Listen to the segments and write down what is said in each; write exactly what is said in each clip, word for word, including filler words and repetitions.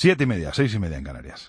Siete y media, seis y media en Canarias.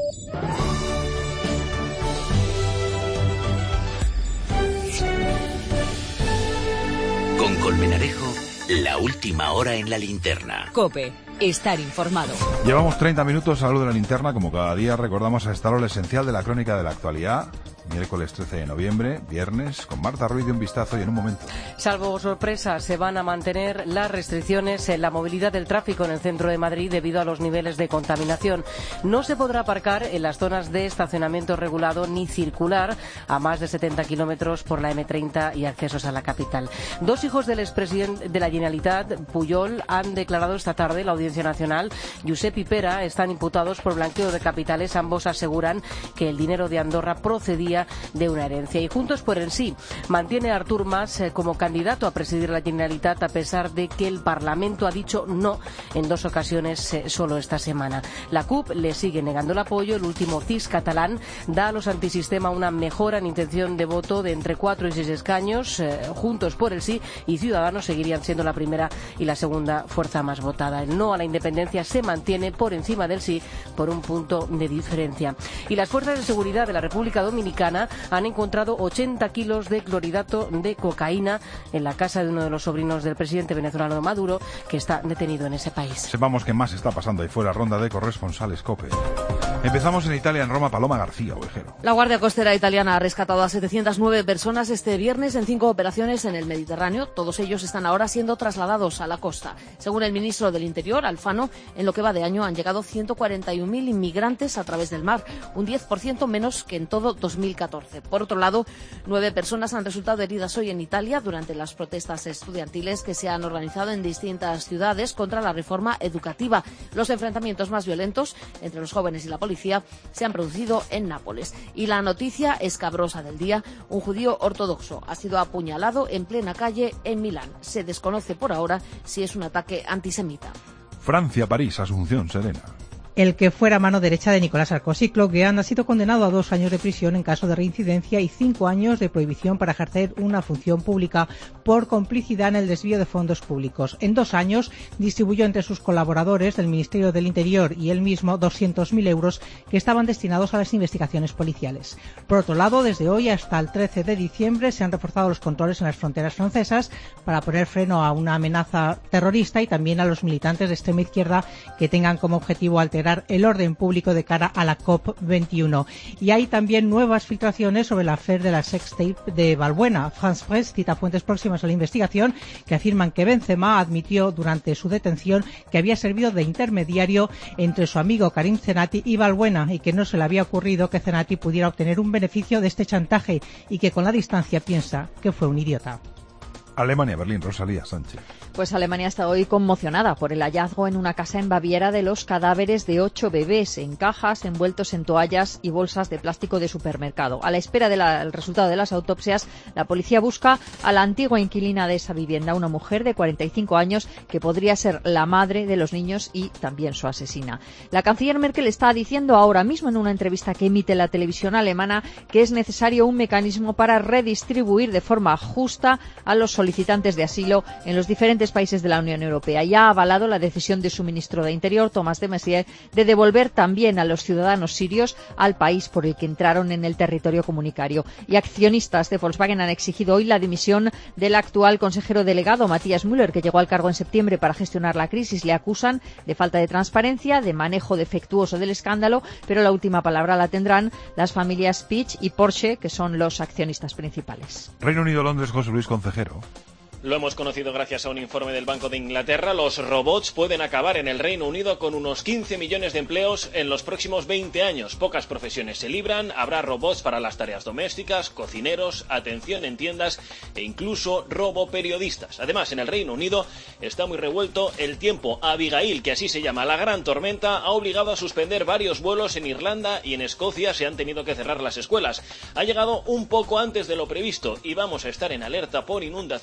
Con Colmenarejo, la última hora en la linterna. COPE, estar informado. Llevamos treinta minutos a la luz de la linterna. Como cada día recordamos a esta hora lo esencial de la crónica de la actualidad. Miércoles trece de noviembre, viernes, con Marta Ruiz de Un Vistazo y en un momento. Salvo sorpresa, se van a mantener las restricciones en la movilidad del tráfico en el centro de Madrid debido a los niveles de contaminación. No se podrá aparcar en las zonas de estacionamiento regulado ni circular a más de setenta kilómetros por la eme treinta y accesos a la capital. Dos hijos del expresidente de la Generalitat, Pujol, han declarado esta tarde en la Audiencia Nacional. Josep y Pera están imputados por blanqueo de capitales. Ambos aseguran que el dinero de Andorra procedía de una herencia. Y Juntos por el Sí mantiene a Artur Mas eh, como candidato a presidir la Generalitat a pesar de que el Parlamento ha dicho no en dos ocasiones eh, solo esta semana. La C U P le sigue negando el apoyo. El último C I S catalán da a los antisistema una mejora en intención de voto de entre cuatro y seis escaños. Eh, Juntos por el Sí y Ciudadanos seguirían siendo la primera y la segunda fuerza más votada. El no a la independencia se mantiene por encima del sí por un punto de diferencia. Y las fuerzas de seguridad de la República Dominicana han encontrado ochenta kilos de clorhidrato de cocaína en la casa de uno de los sobrinos del presidente venezolano Maduro, que está detenido en ese país. Sepamos qué más está pasando ahí fuera. Ronda de corresponsales COPE. Empezamos en Italia, en Roma. Paloma García, ovejero. La Guardia Costera italiana ha rescatado a setecientas nueve personas este viernes en cinco operaciones en el Mediterráneo. Todos ellos están ahora siendo trasladados a la costa. Según el ministro del Interior, Alfano, en lo que va de año han llegado ciento cuarenta y un mil inmigrantes a través del mar, un diez por ciento menos que en todo dos mil catorce. Por otro lado, nueve personas han resultado heridas hoy en Italia durante las protestas estudiantiles que se han organizado en distintas ciudades contra la reforma educativa. Los enfrentamientos más violentos entre los jóvenes y la policía se han producido en Nápoles. Y la noticia escabrosa del día: un judío ortodoxo ha sido apuñalado en plena calle en Milán. Se desconoce por ahora si es un ataque antisemita. Francia, París, Asunción, Serena. El que fuera mano derecha de Nicolas Sarkozy, Claude Guéant, ha sido condenado a dos años de prisión en caso de reincidencia y cinco años de prohibición para ejercer una función pública por complicidad en el desvío de fondos públicos. En dos años distribuyó entre sus colaboradores del Ministerio del Interior y él mismo doscientos mil euros que estaban destinados a las investigaciones policiales. Por otro lado, desde hoy hasta el trece de diciembre se han reforzado los controles en las fronteras francesas para poner freno a una amenaza terrorista y también a los militantes de extrema izquierda que tengan como objetivo alterar el orden público de cara a la COP veintiuno. Y hay también nuevas filtraciones sobre el affair de la sextape de Balbuena. France Press cita fuentes próximas a la investigación que afirman que Benzema admitió durante su detención que había servido de intermediario entre su amigo Karim Zenati y Balbuena y que no se le había ocurrido que Zenati pudiera obtener un beneficio de este chantaje y que con la distancia piensa que fue un idiota. Alemania, Berlín, Rosalía Sánchez. Pues Alemania está hoy conmocionada por el hallazgo en una casa en Baviera de los cadáveres de ocho bebés en cajas envueltos en toallas y bolsas de plástico de supermercado. A la espera del resultado de las autopsias, la policía busca a la antigua inquilina de esa vivienda, una mujer de cuarenta y cinco años que podría ser la madre de los niños y también su asesina. La canciller Merkel está diciendo ahora mismo en una entrevista que emite la televisión alemana que es necesario un mecanismo para redistribuir de forma justa a los solicitantes de asilo en los diferentes países de la Unión Europea y ha avalado la decisión de su ministro de Interior, Thomas de Maizière, de devolver también a los ciudadanos sirios al país por el que entraron en el territorio comunitario. Y accionistas de Volkswagen han exigido hoy la dimisión del actual consejero delegado, Matthias Müller, que llegó al cargo en septiembre para gestionar la crisis. Le acusan de falta de transparencia, de manejo defectuoso del escándalo, pero la última palabra la tendrán las familias Peach y Porsche, que son los accionistas principales. Reino Unido, Londres, José Luis Concejero. Lo hemos conocido gracias a un informe del Banco de Inglaterra. Los robots pueden acabar en el Reino Unido con unos quince millones de empleos en los próximos veinte años. Pocas profesiones se libran. Habrá robots para las tareas domésticas, cocineros, atención en tiendas e incluso roboperiodistas. Además, en el Reino Unido está muy revuelto el tiempo. Abigail, que así se llama la gran tormenta, ha obligado a suspender varios vuelos en Irlanda y en Escocia. Se han tenido que cerrar las escuelas. Ha llegado un poco antes de lo previsto y vamos a estar en alerta por inundaciones importantes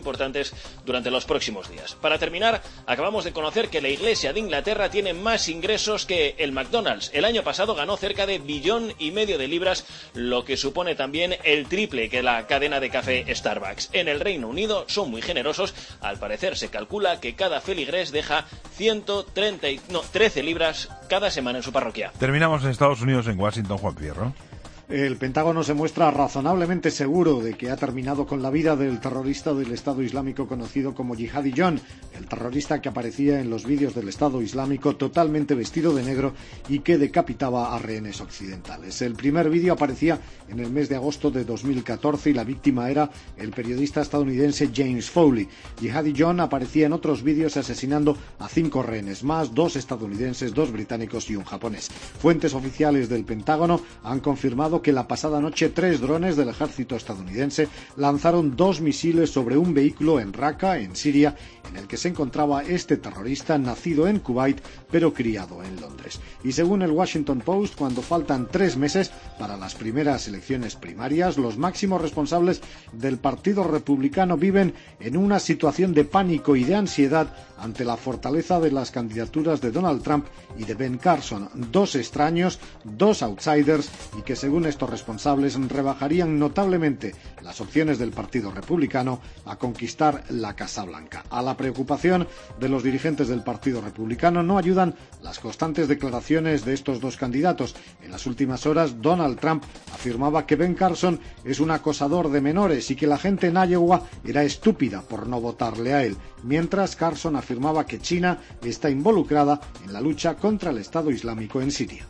importantes durante los próximos días. Para terminar, acabamos de conocer que la Iglesia de Inglaterra tiene más ingresos que el McDonald's. El año pasado ganó cerca de billón y medio de libras, lo que supone también el triple que la cadena de café Starbucks. En el Reino Unido son muy generosos. Al parecer se calcula que cada feligrés deja ciento treinta, no, trece libras cada semana en su parroquia. Terminamos en Estados Unidos, en Washington, Juan Fierro. El Pentágono se muestra razonablemente seguro de que ha terminado con la vida del terrorista del Estado Islámico conocido como Jihadi John, el terrorista que aparecía en los vídeos del Estado Islámico totalmente vestido de negro y que decapitaba a rehenes occidentales. El primer vídeo aparecía en el mes de agosto de dos mil catorce y la víctima era el periodista estadounidense James Foley. Jihadi John aparecía en otros vídeos asesinando a cinco rehenes más, dos estadounidenses, dos británicos y un japonés. Fuentes oficiales del Pentágono han confirmado que la pasada noche tres drones del ejército estadounidense lanzaron dos misiles sobre un vehículo en Raqqa, en Siria, en el que se encontraba este terrorista nacido en Kuwait pero criado en Londres. Y según el Washington Post, cuando faltan tres meses para las primeras elecciones primarias, los máximos responsables del Partido Republicano viven en una situación de pánico y de ansiedad ante la fortaleza de las candidaturas de Donald Trump y de Ben Carson, dos extraños, dos outsiders, y que según estos responsables rebajarían notablemente las opciones del Partido Republicano a conquistar la Casa Blanca. A la preocupación de los dirigentes del Partido Republicano no ayudan las constantes declaraciones de estos dos candidatos. En las últimas horas, Donald Trump afirmaba que Ben Carson es un acosador de menores y que la gente en Iowa era estúpida por no votarle a él, mientras Carson afirmaba que China está involucrada en la lucha contra el Estado Islámico en Siria.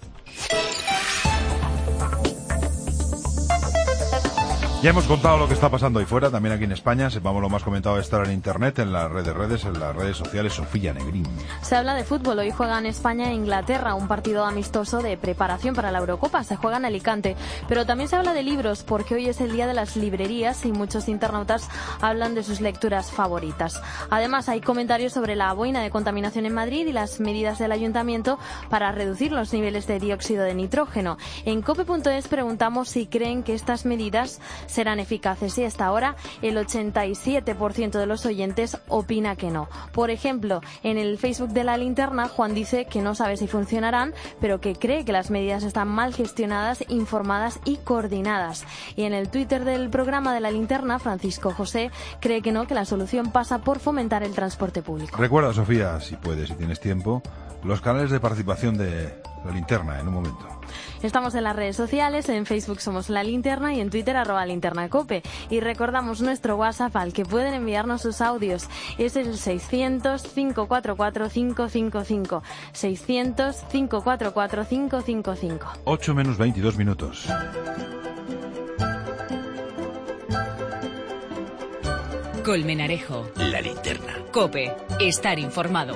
Ya hemos contado lo que está pasando ahí fuera, también aquí en España. Sepamos lo más comentado de estar en Internet, en las redes redes, en las redes sociales. Sofía Negrín. Se habla de fútbol. Hoy juegan España e Inglaterra, un partido amistoso de preparación para la Eurocopa. Se juega en Alicante. Pero también se habla de libros, porque hoy es el día de las librerías y muchos internautas hablan de sus lecturas favoritas. Además, hay comentarios sobre la boina de contaminación en Madrid y las medidas del ayuntamiento para reducir los niveles de dióxido de nitrógeno. En cope punto es preguntamos si creen que estas medidas serán eficaces y hasta ahora el ochenta y siete por ciento de los oyentes opina que no. Por ejemplo, en el Facebook de La Linterna, Juan dice que no sabe si funcionarán, pero que cree que las medidas están mal gestionadas, informadas y coordinadas. Y en el Twitter del programa de La Linterna, Francisco José cree que no, que la solución pasa por fomentar el transporte público. Recuerda, Sofía, si puedes, si tienes tiempo, los canales de participación de La Linterna en un momento. Estamos en las redes sociales, en Facebook somos La Linterna y en Twitter arroba linternacope. Y recordamos nuestro WhatsApp al que pueden enviarnos sus audios. Es el seiscientos, cinco cuatro cuatro, cinco cinco cinco. seiscientos, cinco cuatro cuatro, cinco cinco cinco. ocho menos veintidós minutos. Colmenarejo. La Linterna. COPE. Estar informado.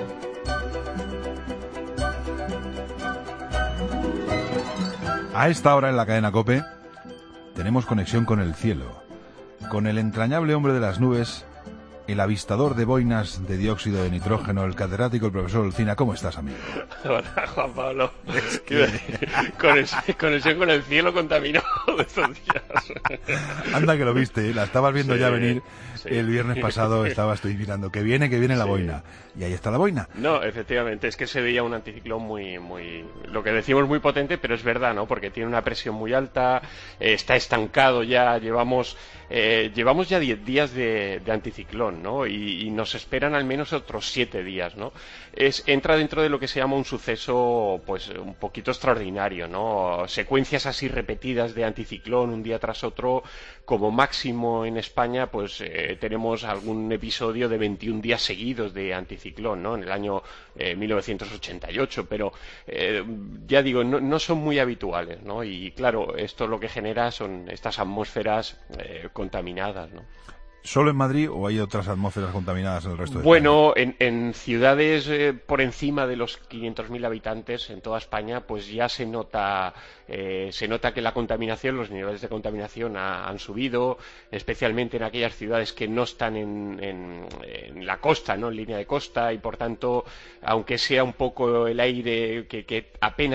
A esta hora en la cadena COPE tenemos conexión con el cielo, con el entrañable hombre de las nubes, el avistador de boinas de dióxido de nitrógeno, el catedrático, el profesor Olcina. ¿Cómo estás, amigo? Hola, Juan Pablo. Es que... conexión, conexión con el cielo contaminado de estos días. Anda que lo viste, ¿eh? La estabas viendo sí, ya venir. Sí. El viernes pasado estabas tú mirando que viene, que viene la sí. boina. Y ahí está la boina. No, efectivamente, es que se veía un anticiclón muy, muy, lo que decimos muy potente, pero es verdad, ¿no? Porque tiene una presión muy alta, eh, está estancado ya, llevamos, eh, llevamos ya diez días de, de anticiclón, ¿no? Y, y nos esperan al menos otros siete días, ¿no? Es, entra dentro de lo que se llama un suceso, pues, un poquito extraordinario, ¿no? Secuencias así repetidas de anticiclón un día tras otro, como máximo en España, pues, eh, tenemos algún episodio de veintiún días seguidos de anticiclón, ¿no? En el año eh, mil novecientos ochenta y ocho, pero eh, ya digo, no, no son muy habituales, ¿no? Y claro, esto lo que genera son estas atmósferas eh, contaminadas, ¿no? ¿Solo en Madrid o hay otras atmósferas contaminadas en el resto de bueno, España? Bueno, en, en ciudades eh, por encima de los quinientos mil habitantes en toda España, pues ya se nota eh, se nota que la contaminación, los niveles de contaminación ha, han subido, especialmente en aquellas ciudades que no están en, en, en la costa, ¿no? En línea de costa, y por tanto, aunque sea un poco el aire que, que apenas tan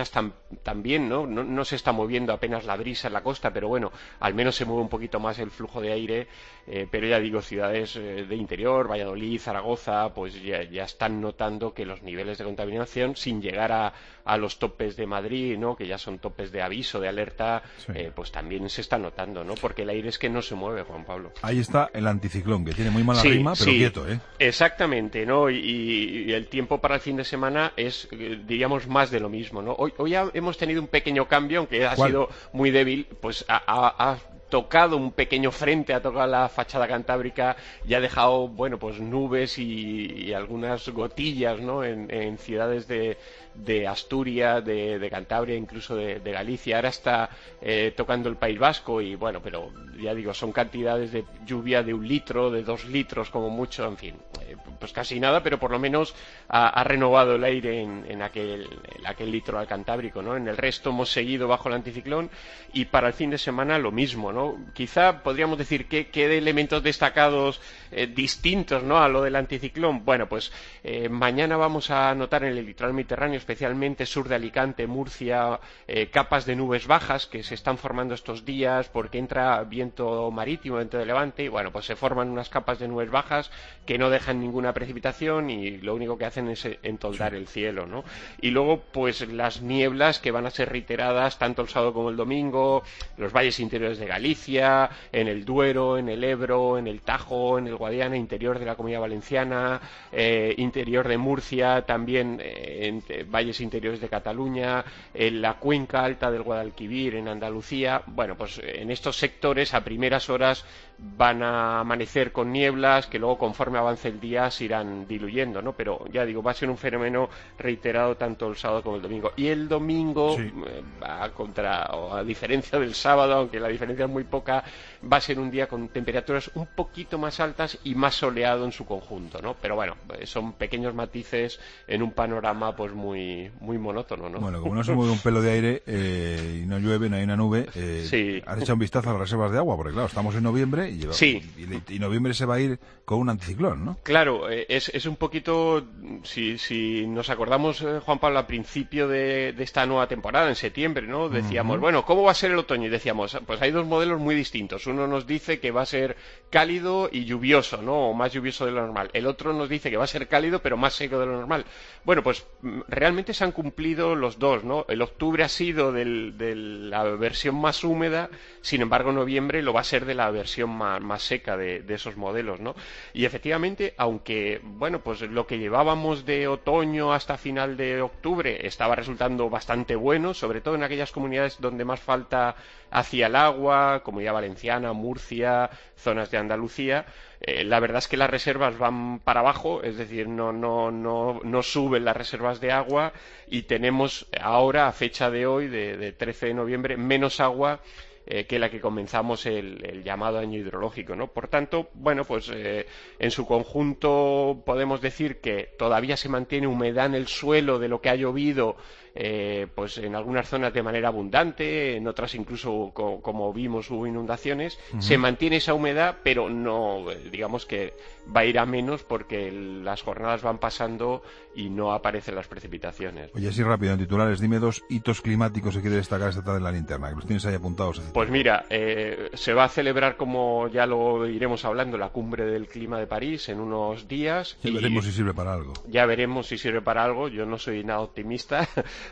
también, ¿no? No, no se está moviendo apenas la brisa en la costa, pero bueno, al menos se mueve un poquito más el flujo de aire, eh, pero ya digo, ciudades eh, de interior, Valladolid, Zaragoza, pues ya, ya están notando que los niveles de contaminación, sin llegar a, a los topes de Madrid, ¿no? Que ya son topes de aviso, de alerta, sí. eh, pues también se está notando, ¿no? Porque el aire es que no se mueve, Juan Pablo. Ahí está el anticiclón, que tiene muy mala sí, rima, pero sí, quieto, ¿eh? Exactamente, ¿no? Y, y el tiempo para el fin de semana es, diríamos, más de lo mismo, ¿no? Hoy, hoy ya hemos tenido un pequeño cambio, aunque ha ¿Cuál? sido muy débil, pues ha, ha, ha tocado un pequeño frente, ha tocado la fachada cantábrica y ha dejado, bueno, pues nubes y, y algunas gotillas, ¿no? En, en ciudades de, de Asturias, de, de Cantabria, incluso de, de Galicia. Ahora está eh, tocando el País Vasco y, bueno, pero ya digo, son cantidades de lluvia de un litro, de dos litros como mucho, en fin, eh, pues casi nada, pero por lo menos ha, ha renovado el aire en, en, aquel, en aquel litro al Cantábrico, ¿no? En el resto hemos seguido bajo el anticiclón y para el fin de semana lo mismo, ¿no? Quizá podríamos decir que, que de elementos destacados eh, distintos, ¿no? A lo del anticiclón. Bueno, pues eh, mañana vamos a notar en el litoral mediterráneo, especialmente sur de Alicante, Murcia, eh, capas de nubes bajas que se están formando estos días porque entra viento marítimo, viento de levante, y bueno, pues se forman unas capas de nubes bajas que no dejan ninguna precipitación y lo único que hacen es entoldar el cielo, ¿no? Y luego, pues las nieblas que van a ser reiteradas tanto el sábado como el domingo, los valles interiores de Galicia, en el Duero, en el Ebro, en el Tajo, en el Guadiana, interior de la Comunidad Valenciana, eh, interior de Murcia, también eh, en eh, valles interiores de Cataluña, en la cuenca alta del Guadalquivir, en Andalucía. Bueno, pues en estos sectores a primeras horas van a amanecer con nieblas que luego conforme avance el día se irán diluyendo, ¿no? Pero ya digo, va a ser un fenómeno reiterado tanto el sábado como el domingo. Y el domingo, sí. eh, a, contra, o a diferencia del sábado, aunque la diferencia es muy poca, va a ser un día con temperaturas un poquito más altas y más soleado en su conjunto, ¿no? Pero bueno, son pequeños matices en un panorama pues muy muy monótono, ¿no? Bueno, como no se mueve un pelo de aire eh, y no llueve, no hay una nube, eh, sí. has echado un vistazo a las reservas de agua, porque claro, estamos en noviembre y, lleva, sí. y, y noviembre se va a ir con un anticiclón, ¿no? Claro, eh, es, es un poquito, si, si nos acordamos, eh, Juan Pablo, al principio de, de esta nueva temporada, en septiembre, ¿no? Decíamos, uh-huh. bueno, ¿cómo va a ser el otoño? Y decíamos, pues hay dos modelos muy distintos. Uno nos dice que va a ser cálido y lluvioso, ¿no? O más lluvioso de lo normal. El otro nos dice que va a ser cálido pero más seco de lo normal. Bueno, pues realmente se han cumplido los dos, ¿no? El octubre ha sido del, de la versión más húmeda, sin embargo noviembre lo va a ser de la versión más, más seca de, de esos modelos, ¿no? Y efectivamente, aunque, bueno, pues lo que llevábamos de otoño hasta final de octubre estaba resultando bastante bueno, sobre todo en aquellas comunidades donde más falta hacía el agua, Comunidad Valenciana, Murcia, zonas de Andalucía, eh, la verdad es que las reservas van para abajo, es decir, no, no, no, no suben las reservas de agua y tenemos ahora, a fecha de hoy, de, de trece de noviembre, menos agua Eh, que la que comenzamos el, el llamado año hidrológico, ¿no? Por tanto, bueno, pues eh, en su conjunto podemos decir que todavía se mantiene humedad en el suelo de lo que ha llovido, eh, pues en algunas zonas de manera abundante, en otras incluso, co como vimos, hubo inundaciones. Uh-huh. Se mantiene esa humedad, pero no, digamos que va a ir a menos porque las jornadas van pasando y no aparecen las precipitaciones. Oye, así rápido, en titulares, dime dos hitos climáticos que quiere destacar esta tarde en la linterna, que los tienes ahí apuntados. Pues mira, eh, se va a celebrar, como ya lo iremos hablando, la cumbre del clima de París en unos días. Ya veremos si sirve para algo. Ya veremos si sirve para algo. Yo no soy nada optimista,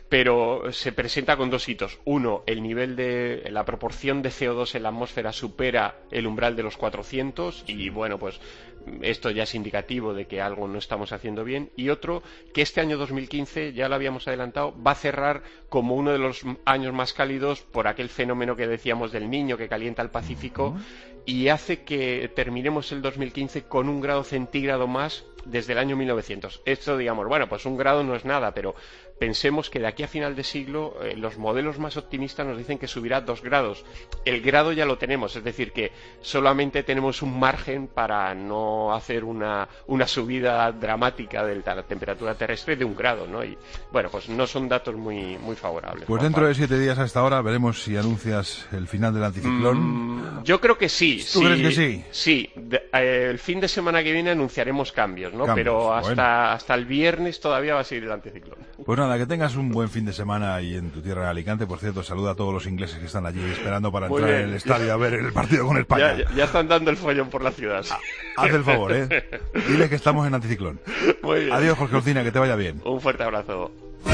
pero se presenta con dos hitos. Uno, el nivel de la proporción de C O dos en la atmósfera supera el umbral de los cuatrocientos y bueno, pues esto ya es indicativo de que algo no estamos haciendo bien. Y otro, que este año dos mil quince, ya lo habíamos adelantado, va a cerrar como uno de los años más cálidos por aquel fenómeno que decíamos del Niño que calienta el Pacífico uh-huh. y hace que terminemos el dos mil quince con un grado centígrado más desde el año mil novecientos. Esto, digamos, bueno, pues un grado no es nada, pero pensemos que de aquí a final de siglo eh, los modelos más optimistas nos dicen que subirá dos grados. El grado ya lo tenemos, es decir, que solamente tenemos un margen para no hacer una, una subida dramática de la temperatura terrestre de un grado, ¿no? Y bueno, pues no son datos muy, muy favorables. Pues dentro de siete días a esta hora veremos si anuncias el final del anticiclón. Mm, yo creo que sí. Sí, ¿Tú sí, crees que sí? Sí, de, eh, el fin de semana que viene anunciaremos cambios, ¿no? Cambios, Pero hasta, bueno. hasta el viernes todavía va a seguir el anticiclón. Pues nada, que tengas un buen fin de semana ahí en tu tierra de Alicante. Por cierto, saluda a todos los ingleses que están allí esperando para Muy entrar bien. en el estadio a ver el partido con España. Ya, ya, ya están dando el follón por la ciudad. Sí. Haz el favor, ¿eh? Dile que estamos en anticiclón. Muy bien. Adiós, Jorge Olcina, que te vaya bien. Un fuerte abrazo.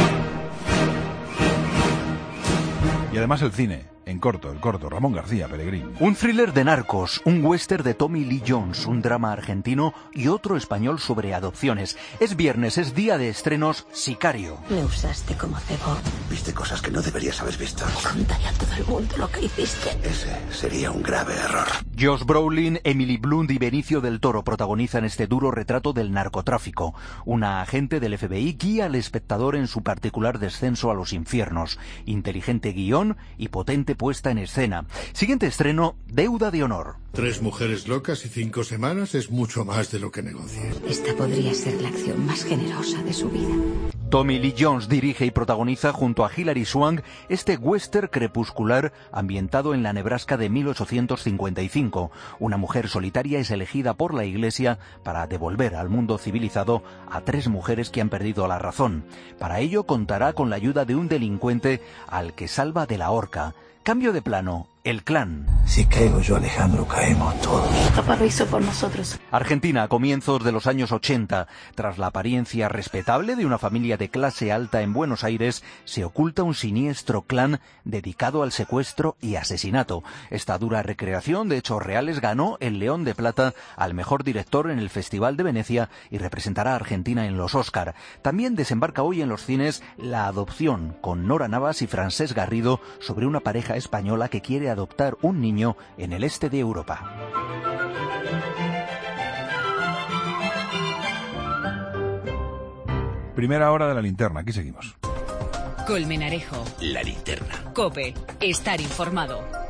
Y además el cine, en corto, el corto, Ramón García Pellegrín. Un thriller de narcos, un western de Tommy Lee Jones, un drama argentino y otro español sobre adopciones. Es viernes, es día de estrenos, Sicario. Me usaste como cebo. Viste cosas que no deberías haber visto. Contaré a todo el mundo lo que hiciste. Ese sería un grave error. Josh Brolin, Emily Blunt y Benicio del Toro protagonizan este duro retrato del narcotráfico. Una agente del F B I guía al espectador en su particular descenso a los infiernos. Inteligente guión y potente puesta en escena. Siguiente estreno, Deuda de Honor. Tres mujeres locas y cinco semanas es mucho más de lo que negocié. Esta podría ser la acción más generosa de su vida. Tommy Lee Jones dirige y protagoniza junto a Hilary Swank este western crepuscular ambientado en la Nebraska de mil ochocientos cincuenta y cinco. Una mujer solitaria es elegida por la Iglesia para devolver al mundo civilizado a tres mujeres que han perdido la razón. Para ello contará con la ayuda de un delincuente al que salva de la horca. Cambio de plano, El Clan. Si caigo yo, Alejandro, caemos todos. Papá lo hizo por nosotros. Argentina, a comienzos de los años ochenta. Tras la apariencia respetable de una familia de clase alta en Buenos Aires, se oculta un siniestro clan dedicado al secuestro y asesinato. Esta dura recreación de hechos reales ganó el León de Plata al mejor director en el Festival de Venecia y representará a Argentina en los Oscar. También desembarca hoy en los cines La Adopción, con Nora Navas y Francesc Garrido, sobre una pareja española que quiere adoptar un niño en el este de Europa. Primera hora de la linterna, aquí seguimos. Colmenarejo. La linterna. COPE. Estar informado.